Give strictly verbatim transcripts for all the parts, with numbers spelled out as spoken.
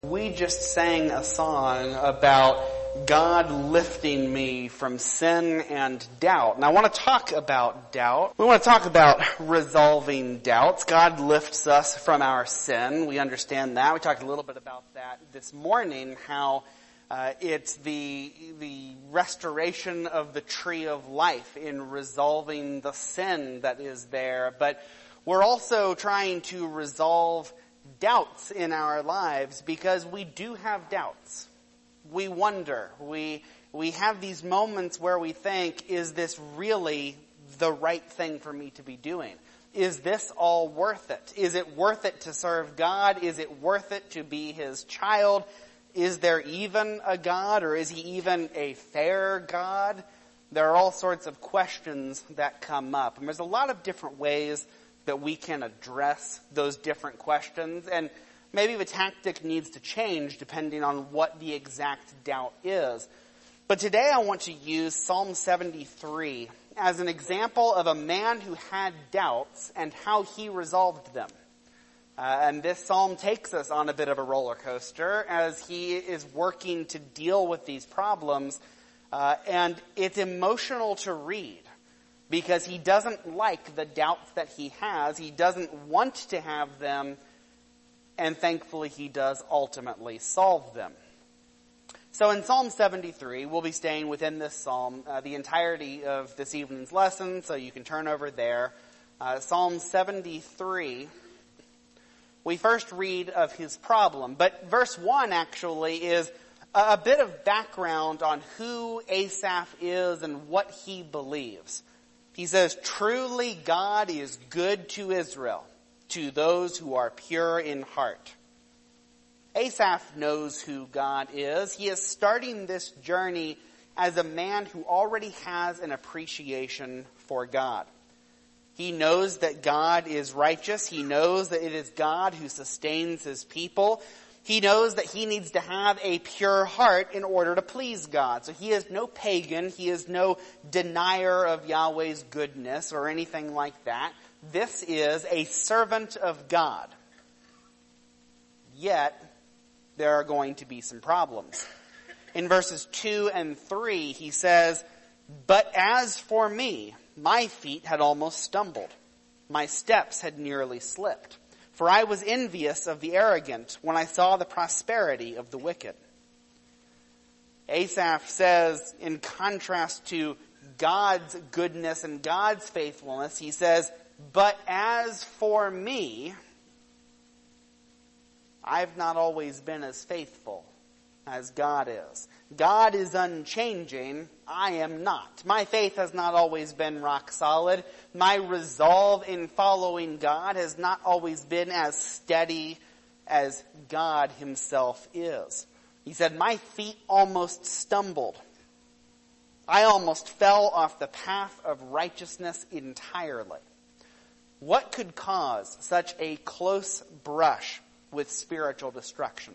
We just sang a song about God lifting me from sin and doubt. And I want to talk about doubt. We want to talk about resolving doubts. God lifts us from our sin. We understand that. We talked a little bit about that this morning, how uh, it's the, the restoration of the tree of life in resolving the sin that is there. But we're also trying to resolve doubts in our lives, because we do have doubts. We wonder. We we have these moments where we think, is this really the right thing for me to be doing? Is this all worth it? Is it worth it to serve God? Is it worth it to be His child? Is there even a God, or is He even a fair God? There are all sorts of questions that come up. And there's a lot of different ways that we can address those different questions. And maybe the tactic needs to change depending on what the exact doubt is. But today I want to use Psalm seventy-three as an example of a man who had doubts and how he resolved them. Uh, and this psalm takes us on a bit of a roller coaster as he is working to deal with these problems. Uh, and it's emotional to read, because he doesn't like the doubts that he has. He doesn't want to have them, and thankfully he does ultimately solve them. So in Psalm seventy-three, we'll be staying within this psalm uh, the entirety of this evening's lesson, so you can turn over there. Uh, Psalm seventy-three, we first read of his problem, but verse one actually is a, a bit of background on who Asaph is and what he believes. He says, "Truly God is good to Israel, to those who are pure in heart." Asaph knows who God is. He is starting this journey as a man who already has an appreciation for God. He knows that God is righteous. He knows that it is God who sustains His people. He knows that he needs to have a pure heart in order to please God. So he is no pagan. He is no denier of Yahweh's goodness or anything like that. This is a servant of God. Yet, there are going to be some problems. In verses two and three, he says, "But as for me, my feet had almost stumbled. My steps had nearly slipped. For I was envious of the arrogant when I saw the prosperity of the wicked." Asaph says, in contrast to God's goodness and God's faithfulness, he says, "But as for me, I've not always been as faithful as God is. God is unchanging. I am not. My faith has not always been rock solid. My resolve in following God has not always been as steady as God Himself is." He said, "My feet almost stumbled. I almost fell off the path of righteousness entirely." What could cause such a close brush with spiritual destruction?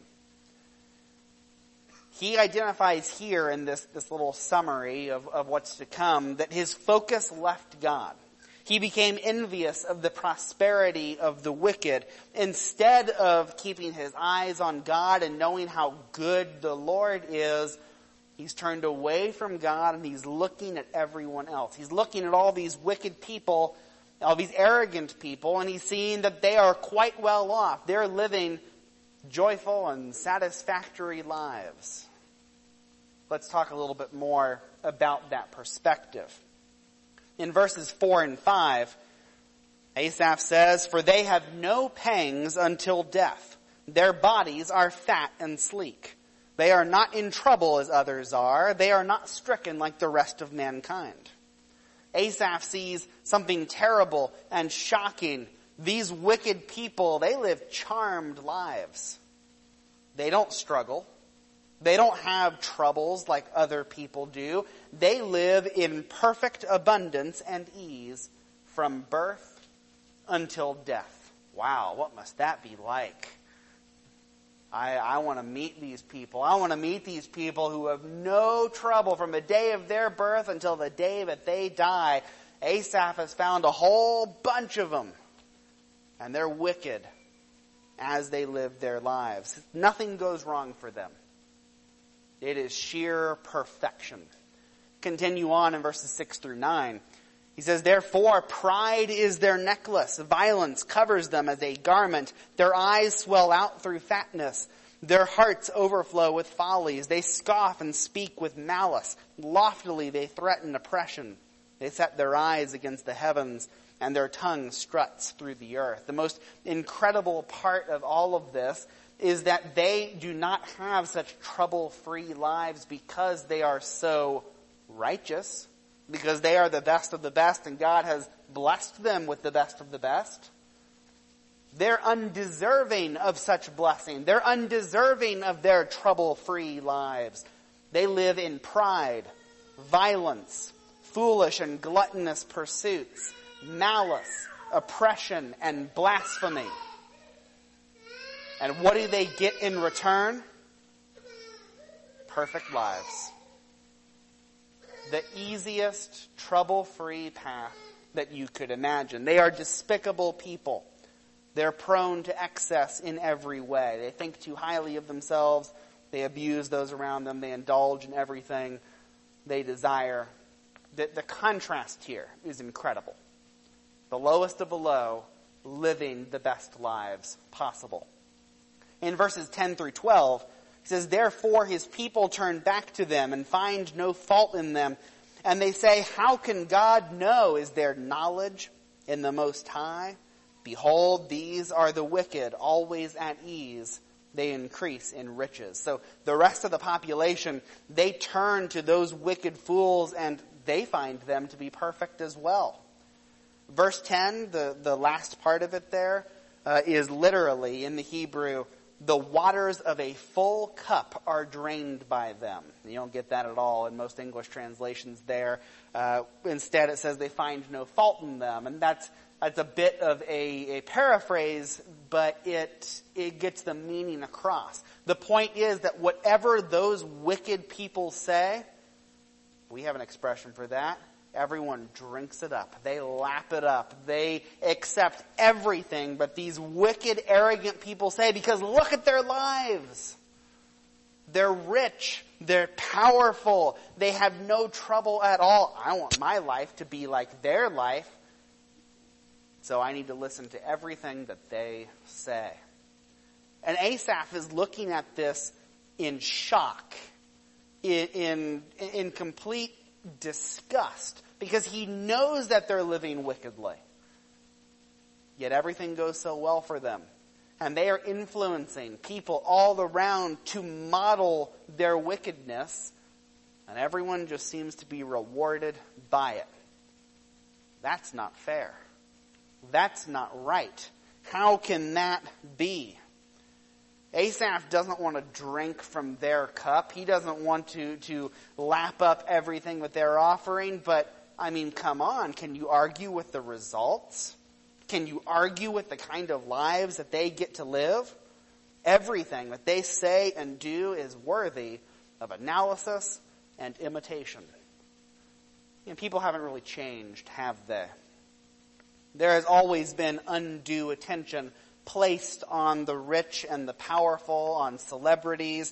He identifies here in this, this little summary of, of what's to come that his focus left God. He became envious of the prosperity of the wicked. Instead of keeping his eyes on God and knowing how good the Lord is, he's turned away from God and he's looking at everyone else. He's looking at all these wicked people, all these arrogant people, and he's seeing that they are quite well off. They're living joyful and satisfactory lives. Let's talk a little bit more about that perspective. In verses four and five, Asaph says, "For they have no pangs until death. Their bodies are fat and sleek. They are not in trouble as others are. They are not stricken like the rest of mankind." Asaph sees something terrible and shocking. These wicked people, they live charmed lives. They don't struggle. They don't have troubles like other people do. They live in perfect abundance and ease from birth until death. Wow, what must that be like? I, I want to meet these people. I want to meet these people who have no trouble from the day of their birth until the day that they die. Asaph has found a whole bunch of them, and they're wicked. as they live their lives. Nothing goes wrong for them. It is sheer perfection. Continue on in verses six through nine. He says, therefore, pride is their necklace. Violence covers them as a garment. Their eyes swell out through fatness. Their hearts overflow with follies. They scoff and speak with malice. Loftily they threaten oppression. They set their eyes against the heavens, and their tongue struts through the earth. The most incredible part of all of this is that they do not have such trouble-free lives because they are so righteous, because they are the best of the best, and God has blessed them with the best of the best. They're undeserving of such blessing. They're undeserving of their trouble-free lives. They live in pride, violence, foolish and gluttonous pursuits, malice, oppression, and blasphemy. And what do they get in return? Perfect lives. The easiest, trouble-free path that you could imagine. They are despicable people. They're prone to excess in every way. They think too highly of themselves. They abuse those around them. They indulge in everything they desire. The, the contrast here is incredible. The lowest of the low, living the best lives possible. In verses ten through twelve, it says, therefore his people turn back to them and find no fault in them. And they say, how can God know? Is there knowledge in the Most High? Behold, these are the wicked, always at ease. They increase in riches. So the rest of the population, they turn to those wicked fools and they find them to be perfect as well. Verse ten, the, the last part of it there, uh, is literally in the Hebrew, the waters of a full cup are drained by them. You don't get that at all in most English translations there. Uh, instead it says they find no fault in them. And that's that's a bit of a, a paraphrase, but it it gets the meaning across. The point is that whatever those wicked people say, we have an expression for that. Everyone drinks it up. They lap it up. They accept everything but these wicked, arrogant people say, because look at their lives. They're rich. They're powerful. They have no trouble at all. I want my life to be like their life. So I need to listen to everything that they say. And Asaph is looking at this in shock, in, in, in complete disgust, because he knows that they're living wickedly. Yet everything goes so well for them. And they are influencing people all around to model their wickedness. And everyone just seems to be rewarded by it. That's not fair. That's not right. How can that be? Asaph doesn't want to drink from their cup. He doesn't want to, to lap up everything that they're offering. But, I mean, come on. Can you argue with the results? Can you argue with the kind of lives that they get to live? Everything that they say and do is worthy of analysis and imitation. You know, people haven't really changed, have they? There has always been undue attention placed on the rich and the powerful, on celebrities,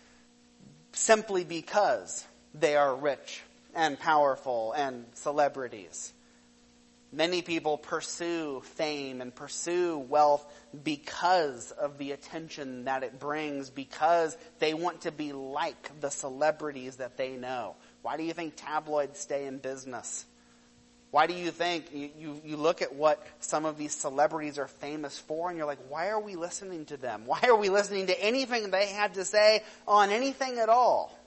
simply because they are rich and powerful and celebrities. Many people pursue fame and pursue wealth because of the attention that it brings, because they want to be like the celebrities that they know. Why do you think tabloids stay in business? Why do you think, you, you, you look at what some of these celebrities are famous for and you're like, why are we listening to them? Why are we listening to anything they had to say on anything at all?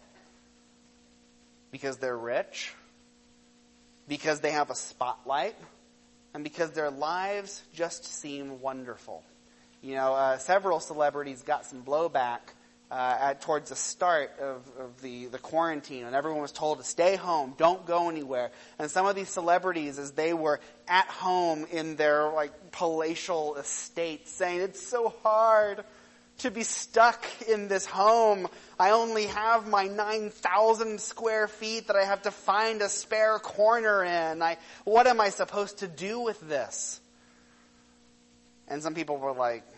Because they're rich, because they have a spotlight, and because their lives just seem wonderful. You know, uh, several celebrities got some blowback Uh, at, towards the start of, of the, the quarantine, and everyone was told to stay home, don't go anywhere. And some of these celebrities, as they were at home in their like palatial estates, saying, it's so hard to be stuck in this home. I only have my nine thousand square feet that I have to find a spare corner in. I, what am I supposed to do with this? And some people were like,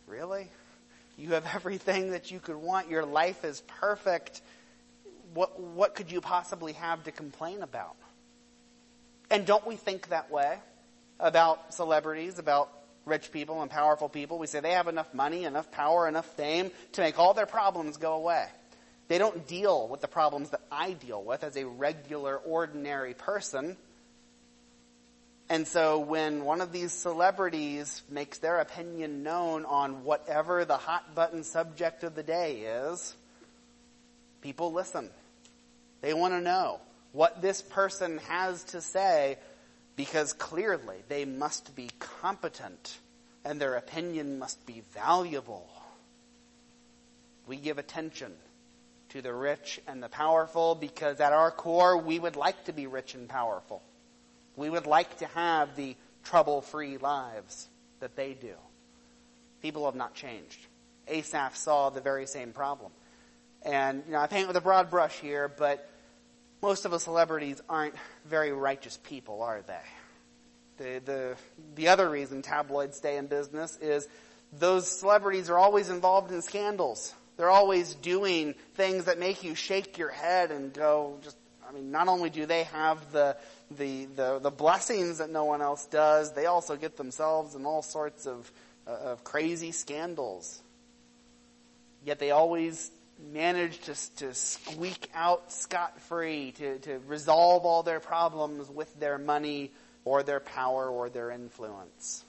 Really? You have everything that you could want. Your life is perfect. What, what could you possibly have to complain about? And don't we think that way about celebrities, about rich people and powerful people? We say they have enough money, enough power, enough fame to make all their problems go away. They don't deal with the problems that I deal with as a regular, ordinary person. And so when one of these celebrities makes their opinion known on whatever the hot button subject of the day is, people listen. They want to know what this person has to say, because clearly they must be competent and their opinion must be valuable. We give attention to the rich and the powerful because at our core we would like to be rich and powerful. We would like to have the trouble-free lives that they do. People have not changed. Asaph saw the very same problem. And, you know, I paint with a broad brush here, but most of the celebrities aren't very righteous people, are they? The, the, the other reason tabloids stay in business is those celebrities are always involved in scandals. They're always doing things that make you shake your head and go, just, I mean, not only do they have the, the, the, the blessings that no one else does, they also get themselves in all sorts of, uh, of crazy scandals. Yet they always manage to, to squeak out scot-free, to, to resolve all their problems with their money or their power or their influence.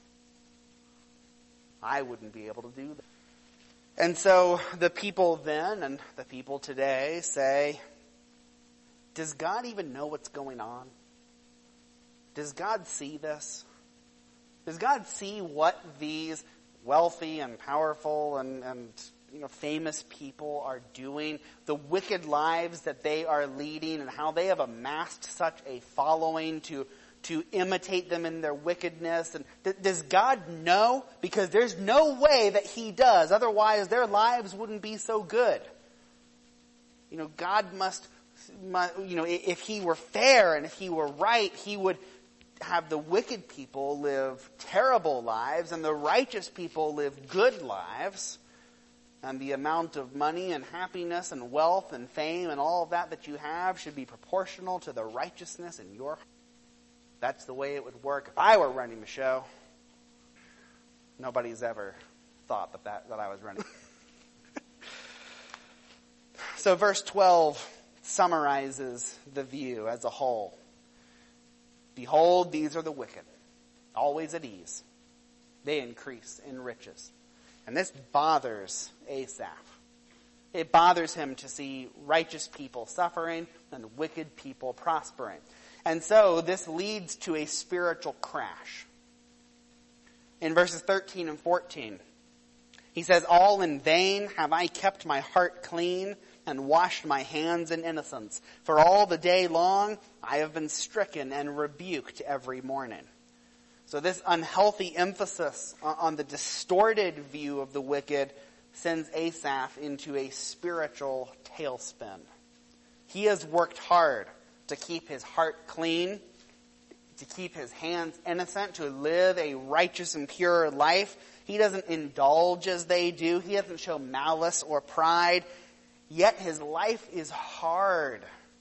I wouldn't be able to do that. And so the people then and the people today say, does God even know what's going on? Does God see this? Does God see what these wealthy and powerful and, and you know, famous people are doing, the wicked lives that they are leading, and how they have amassed such a following to to imitate them in their wickedness? And th- does God know? Because there's no way that He does. Otherwise, their lives wouldn't be so good. You know, God must, must, you know, if He were fair and if He were right, He would have the wicked people live terrible lives and the righteous people live good lives. And the amount of money and happiness and wealth and fame and all of that that you have should be proportional to the righteousness in your heart. That's the way it would work if I were running the show. Nobody's ever thought that, that, that I was running. So verse twelve summarizes the view as a whole. Behold, these are the wicked, always at ease. They increase in riches. And this bothers Asaph. It bothers him to see righteous people suffering and wicked people prospering. And so this leads to a spiritual crash. In verses thirteen and fourteen, he says, all in vain have I kept my heart clean and washed my hands in innocence. For all the day long I have been stricken and rebuked every morning. So this unhealthy emphasis on the distorted view of the wicked sends Asaph into a spiritual tailspin. He has worked hard to keep his heart clean, to keep his hands innocent, to live a righteous and pure life. He doesn't indulge as they do. He doesn't show malice or pride. Yet his life is hard.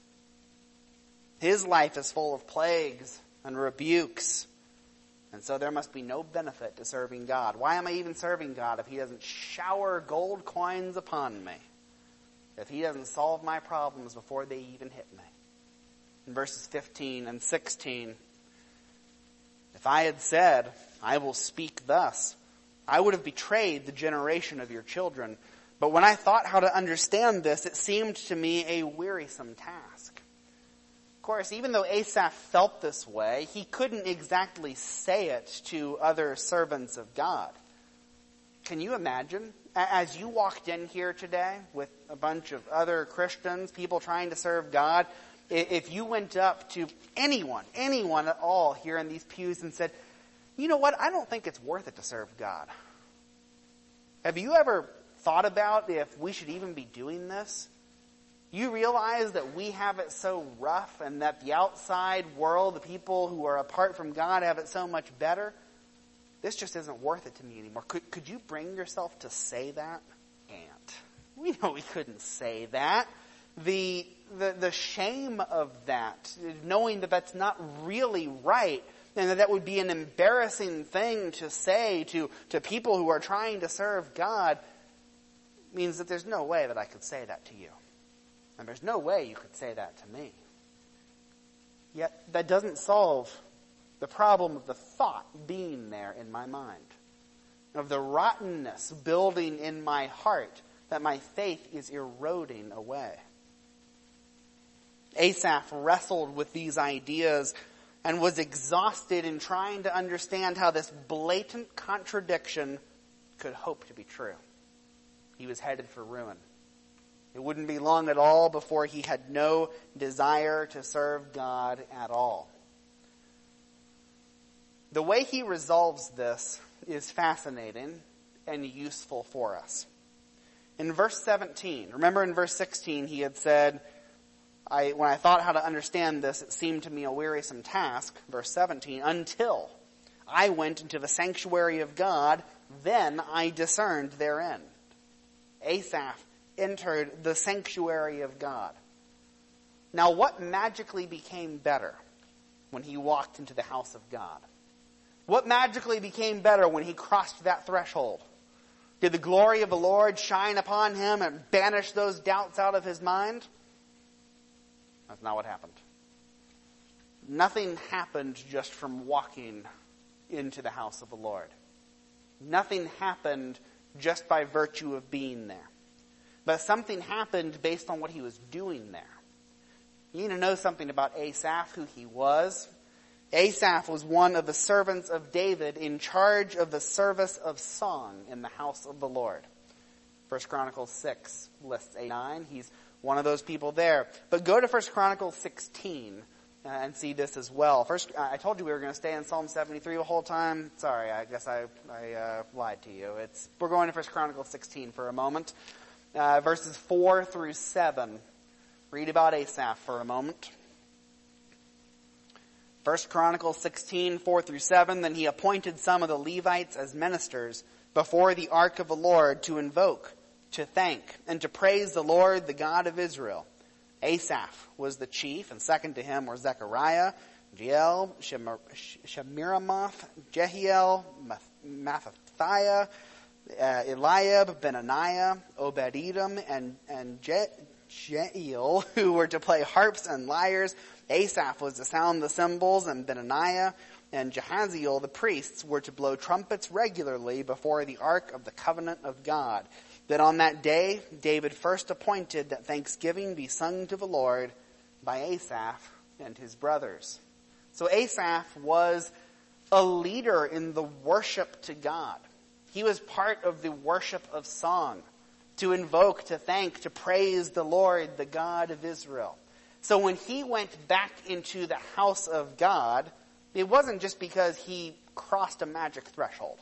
His life is full of plagues and rebukes. And so there must be no benefit to serving God. Why am I even serving God if He doesn't shower gold coins upon me? If He doesn't solve my problems before they even hit me? In verses fifteen and sixteen, if I had said, I will speak thus, I would have betrayed the generation of your children. But when I thought how to understand this, it seemed to me a wearisome task. Of course, even though Asaph felt this way, he couldn't exactly say it to other servants of God. Can you imagine? As you walked in here today with a bunch of other Christians, people trying to serve God, if you went up to anyone, anyone at all here in these pews and said, you know what, I don't think it's worth it to serve God. Have you ever thought about if we should even be doing this? You realize that we have it so rough and that the outside world, the people who are apart from God, have it so much better? this just isn't worth it to me anymore. Could, could you bring yourself to say that? Can't. We know we couldn't say that. The, the, the shame of that, knowing that that's not really right, and that that would be an embarrassing thing to say to, to people who are trying to serve God, means that there's no way that I could say that to you. And there's no way you could say that to me. Yet that doesn't solve the problem of the thought being there in my mind, of the rottenness building in my heart, that my faith is eroding away. Asaph wrestled with these ideas and was exhausted in trying to understand how this blatant contradiction could hope to be true. He was headed for ruin. It wouldn't be long at all before he had no desire to serve God at all. The way he resolves this is fascinating and useful for us. In verse seventeen, remember in verse sixteen he had said, I, when I thought how to understand this, it seemed to me a wearisome task. Verse seventeen, until I went into the sanctuary of God, then I discerned therein. Asaph entered the sanctuary of God. Now, what magically became better when he walked into the house of God? What magically became better when he crossed that threshold? Did the glory of the Lord shine upon him and banish those doubts out of his mind? That's not what happened. Nothing happened just from walking into the house of the Lord. Nothing happened just by virtue of being there. But something happened based on what he was doing there. You need to know something about Asaph, who he was. Asaph was one of the servants of David in charge of the service of song in the house of the Lord. First Chronicles six lists eight, nine. He's one of those people there. But go to First Chronicles sixteen uh, and see this as well. First, uh, I told you we were going to stay in Psalm seventy-three the whole time. Sorry, I guess I, I uh, lied to you. It's we're going to First Chronicles sixteen for a moment. Uh, verses four through seven. Read about Asaph for a moment. First Chronicles sixteen, four through seven. Then he appointed some of the Levites as ministers before the ark of the Lord to invoke, to thank, and to praise the Lord, the God of Israel. Asaph was the chief, and second to him were Zechariah, Jeiel, Shemiramoth, Jehiel, Mathathiah, uh, Eliab, Benaniah, Obed-Edom, and, and Je- Jeiel, who were to play harps and lyres. Asaph was to sound the cymbals, and Benaniah and Jehaziel, the priests, were to blow trumpets regularly before the ark of the covenant of God. That on that day, David first appointed that thanksgiving be sung to the Lord by Asaph and his brothers. So Asaph was a leader in the worship to God. He was part of the worship of song, to invoke, to thank, to praise the Lord, the God of Israel. So when he went back into the house of God, it wasn't just because he crossed a magic threshold.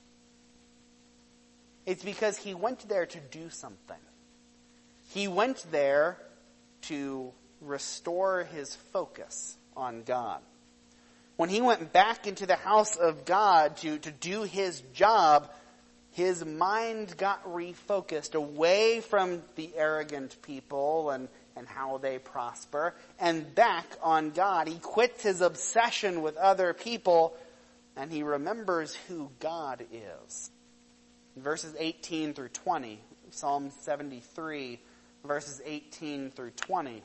It's because he went there to do something. He went there to restore his focus on God. When he went back into the house of God to, to do his job, his mind got refocused away from the arrogant people and, and how they prosper, and back on God. He quits his obsession with other people, and he remembers who God is. Verses eighteen through twenty, Psalm seventy-three, verses eighteen through twenty.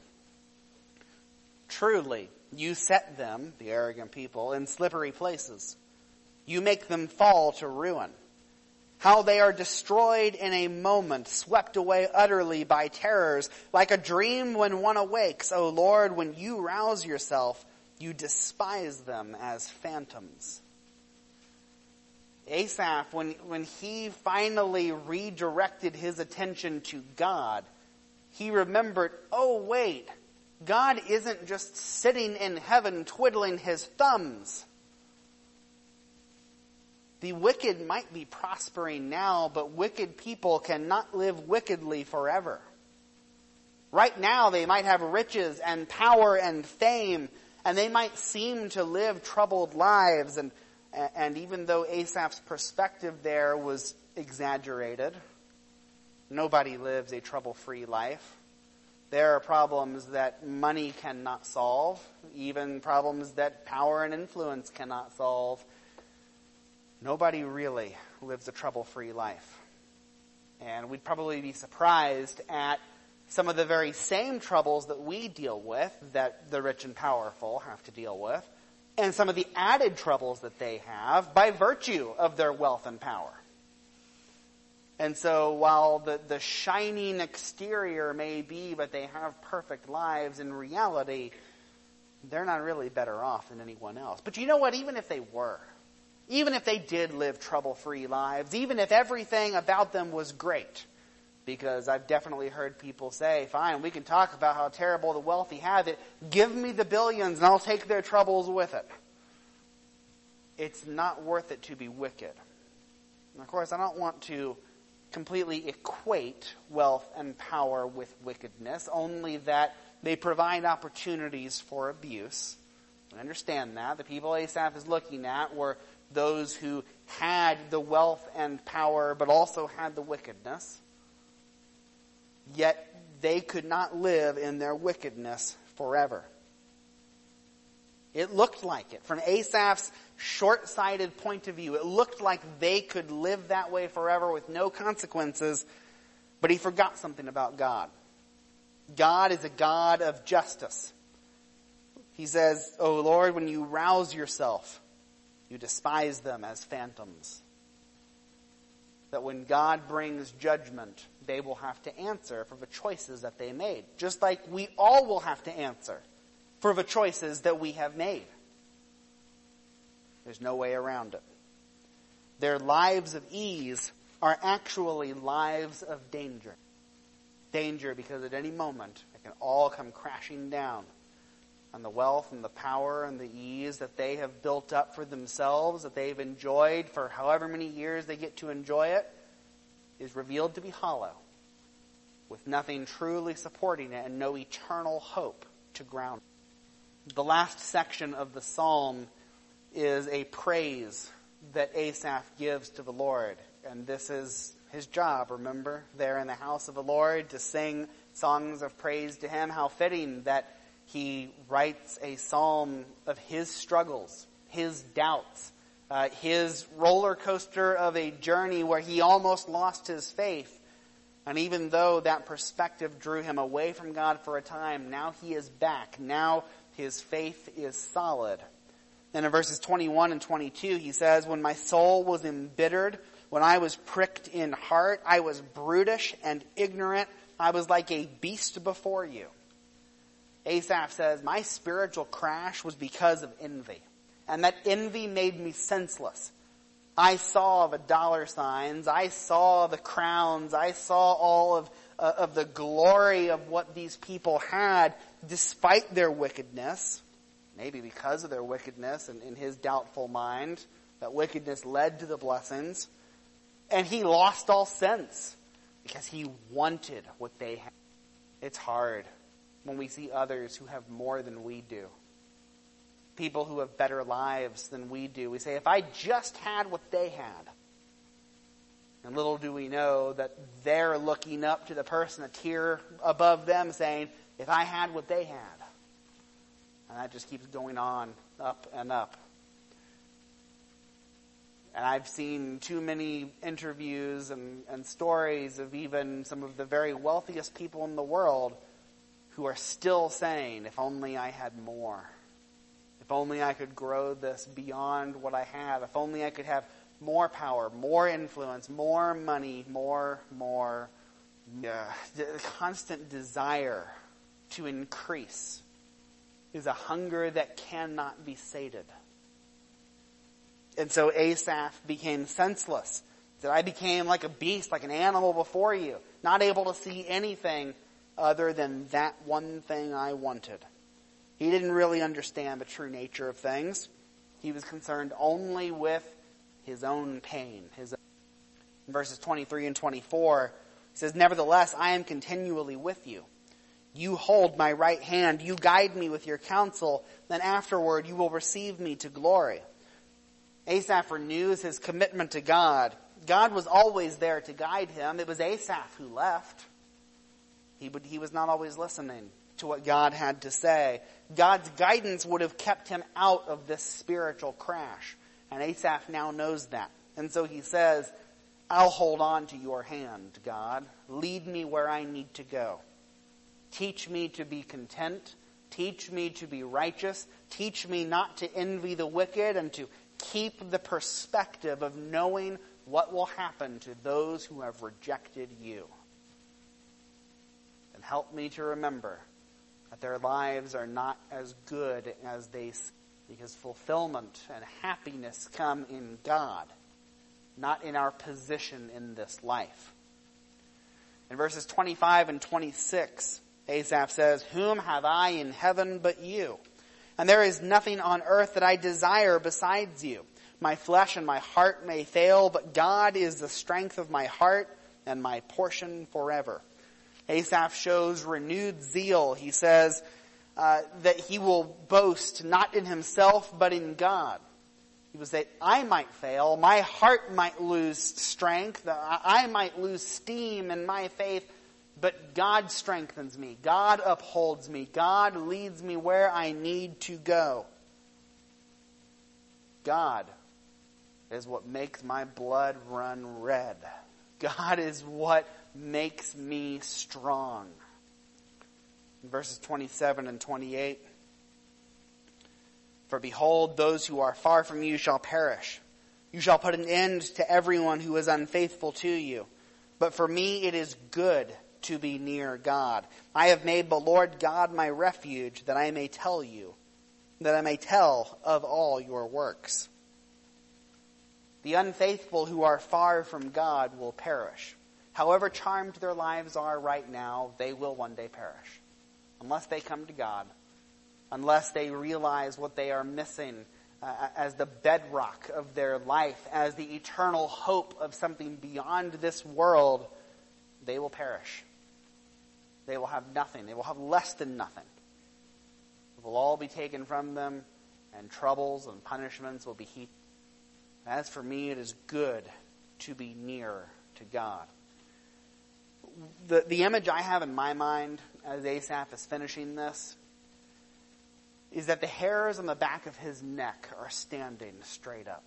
Truly, you set them, the arrogant people, in slippery places. You make them fall to ruin. How they are destroyed in a moment, swept away utterly by terrors, like a dream when one awakes. O Lord, when you rouse yourself, you despise them as phantoms. Asaph, when, when he finally redirected his attention to God, he remembered, oh wait, God isn't just sitting in heaven twiddling his thumbs. The wicked might be prospering now, but wicked people cannot live wickedly forever. Right now they might have riches and power and fame, and they might seem to live troubled lives, and And even though Asaph's perspective there was exaggerated, nobody lives a trouble-free life. There are problems that money cannot solve, even problems that power and influence cannot solve. Nobody really lives a trouble-free life. And we'd probably be surprised at some of the very same troubles that we deal with, that the rich and powerful have to deal with, and some of the added troubles that they have by virtue of their wealth and power. And so while the, the shining exterior may be, but they have perfect lives, in reality, they're not really better off than anyone else. But you know what? Even if they were, even if they did live trouble-free lives, even if everything about them was great, because I've definitely heard people say, fine, we can talk about how terrible the wealthy have it. Give me the billions and I'll take their troubles with it. It's not worth it to be wicked. And of course, I don't want to completely equate wealth and power with wickedness, only that they provide opportunities for abuse. I understand that. The people Asaph is looking at were those who had the wealth and power, but also had the wickedness. Yet they could not live in their wickedness forever. It looked like it. From Asaph's short-sighted point of view, it looked like they could live that way forever with no consequences, but he forgot something about God. God is a God of justice. He says, "O Lord, when you rouse yourself, you despise them as phantoms." That when God brings judgment, they will have to answer for the choices that they made. Just like we all will have to answer for the choices that we have made. There's no way around it. Their lives of ease are actually lives of danger. Danger because at any moment it can all come crashing down. And the wealth and the power and the ease that they have built up for themselves, that they've enjoyed for however many years they get to enjoy it, is revealed to be hollow, with nothing truly supporting it and no eternal hope to ground it. The last section of the psalm is a praise that Asaph gives to the Lord. And this is his job, remember, there in the house of the Lord, to sing songs of praise to him. How fitting that he writes a psalm of his struggles, his doubts, uh, his roller coaster of a journey where he almost lost his faith. And even though that perspective drew him away from God for a time, now he is back. Now his faith is solid. Then in verses twenty-one and twenty-two, he says, "When my soul was embittered, when I was pricked in heart, I was brutish and ignorant. I was like a beast before you." Asaph says, my spiritual crash was because of envy. And that envy made me senseless. I saw the dollar signs. I saw the crowns. I saw all of, uh, of the glory of what these people had despite their wickedness. Maybe because of their wickedness and in his doubtful mind, that wickedness led to the blessings. And he lost all sense because he wanted what they had. It's hard when we see others who have more than we do. People who have better lives than we do. We say, if I just had what they had. And little do we know that they're looking up to the person a tier above them saying, if I had what they had. And that just keeps going on, up and up. And I've seen too many interviews and, and stories of even some of the very wealthiest people in the world who are still saying, if only I had more. If only I could grow this beyond what I have. If only I could have more power, more influence, more money, more, more. Yeah. The constant desire to increase is a hunger that cannot be sated. And so Asaph became senseless. That I became like a beast, like an animal before you, not able to see anything other than that one thing I wanted. He didn't really understand the true nature of things. He was concerned only with his own pain. His own. In verses twenty-three and twenty-four, it says, "Nevertheless, I am continually with you. You hold my right hand. You guide me with your counsel. Then afterward you will receive me to glory. Asaph renews his commitment to God. God was always there to guide him. It was Asaph who left. He would, he was not always listening to what God had to say. God's guidance would have kept him out of this spiritual crash. And Asaph now knows that. And so he says, I'll hold on to your hand, God. Lead me where I need to go. Teach me to be content. Teach me to be righteous. Teach me not to envy the wicked and to keep the perspective of knowing what will happen to those who have rejected you. And help me to remember that their lives are not as good as they seem, because fulfillment and happiness come in God, not in our position in this life. In verses twenty-five and twenty-six, Asaph says, Whom have I in heaven but you? And there is nothing on earth that I desire besides you. My flesh and my heart may fail, but God is the strength of my heart and my portion forever. Asaph shows renewed zeal. He says uh, that he will boast not in himself, but in God. He will say, I might fail, my heart might lose strength, I might lose steam in my faith, but God strengthens me, God upholds me, God leads me where I need to go. God is what makes my blood run red. God is what makes me strong. In verses twenty-seven and twenty-eight, For behold, those who are far from you shall perish. You shall put an end to everyone who is unfaithful to you. But for me it is good to be near God. I have made the Lord God my refuge, that I may tell you, that I may tell of all your works. The unfaithful who are far from God will perish. However charmed their lives are right now, they will one day perish. Unless they come to God. Unless they realize what they are missing uh, as the bedrock of their life, as the eternal hope of something beyond this world, they will perish. They will have nothing. They will have less than nothing. It will all be taken from them, and troubles and punishments will be heaped. As for me, it is good to be near to God. The, the image I have in my mind as Asaph is finishing this is that the hairs on the back of his neck are standing straight up.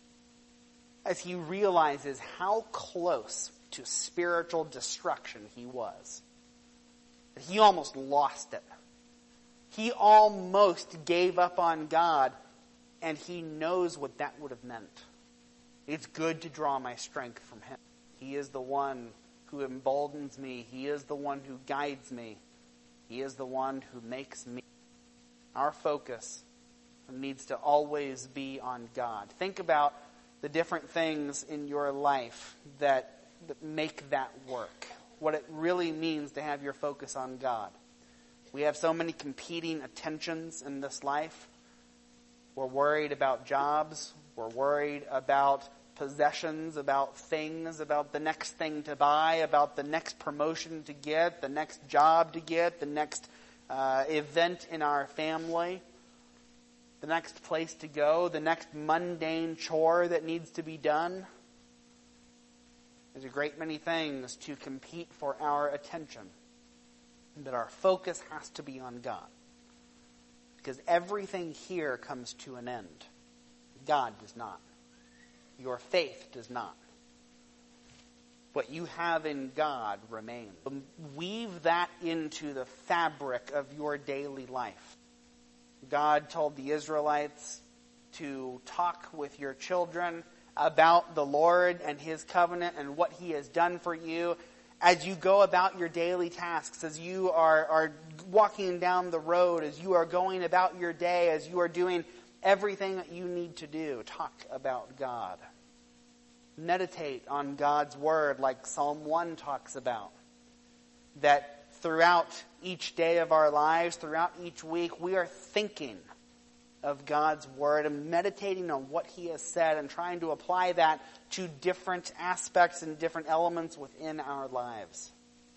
As he realizes how close to spiritual destruction he was. He almost lost it. He almost gave up on God. And he knows what that would have meant. It's good to draw my strength from him. He is the one who emboldens me. He is the one who guides me. He is the one who makes me. Our focus needs to always be on God. Think about the different things in your life that, that make that work. What it really means to have your focus on God. We have so many competing attentions in this life. We're worried about jobs. We're worried about possessions, about things, about the next thing to buy, about the next promotion to get, the next job to get, the next uh, event in our family, the next place to go, the next mundane chore that needs to be done. There's a great many things to compete for our attention. But our focus has to be on God. Because everything here comes to an end. God does not. Your faith does not. What you have in God remains. Weave that into the fabric of your daily life. God told the Israelites to talk with your children about the Lord and His covenant and what He has done for you. As you go about your daily tasks, as you are, are walking down the road, as you are going about your day, as you are doing everything that you need to do, talk about God. Meditate on God's Word like Psalm one talks about. That throughout each day of our lives, throughout each week, we are thinking of God's Word and meditating on what He has said and trying to apply that to different aspects and different elements within our lives.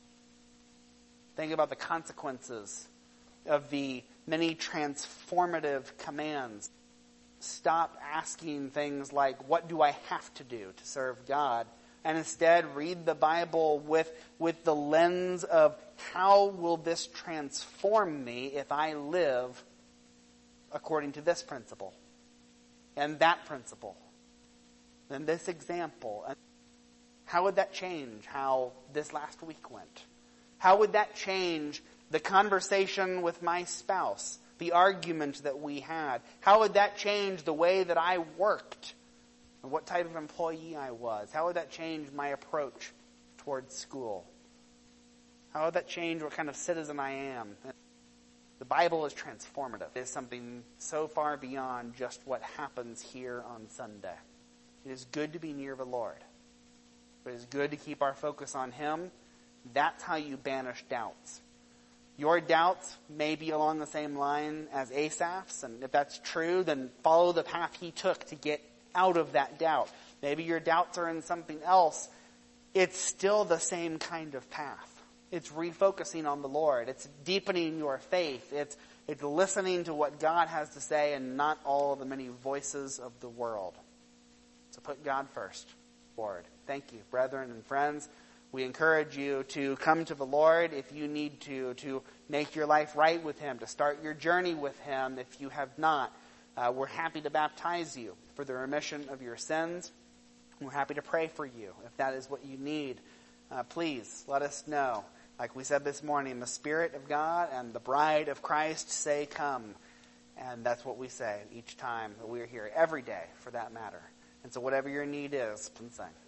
Think about the consequences of the many transformative commands stop asking things like, what do I have to do to serve God? And instead read the Bible with, with the lens of how will this transform me if I live according to this principle and that principle and this example. And how would that change how this last week went? How would that change the conversation with my spouse, the argument that we had? How would that change the way that I worked? And what type of employee I was? How would that change my approach towards school? How would that change what kind of citizen I am? The Bible is transformative. It is something so far beyond just what happens here on Sunday. It is good to be near the Lord. It is good to keep our focus on Him. That's how you banish doubts. Your doubts may be along the same line as Asaph's, and if that's true, then follow the path he took to get out of that doubt. Maybe your doubts are in something else. It's still the same kind of path. It's refocusing on the Lord. It's deepening your faith. It's, it's listening to what God has to say and not all the many voices of the world. So put God first, Lord. Thank you, brethren and friends. We encourage you to come to the Lord if you need to, to make your life right with Him, to start your journey with Him if you have not. Uh, we're happy to baptize you for the remission of your sins. We're happy to pray for you if that is what you need. Uh, please let us know. Like we said this morning, the Spirit of God and the bride of Christ say come. And that's what we say each time that we are here, every day for that matter. And so whatever your need is, please sing.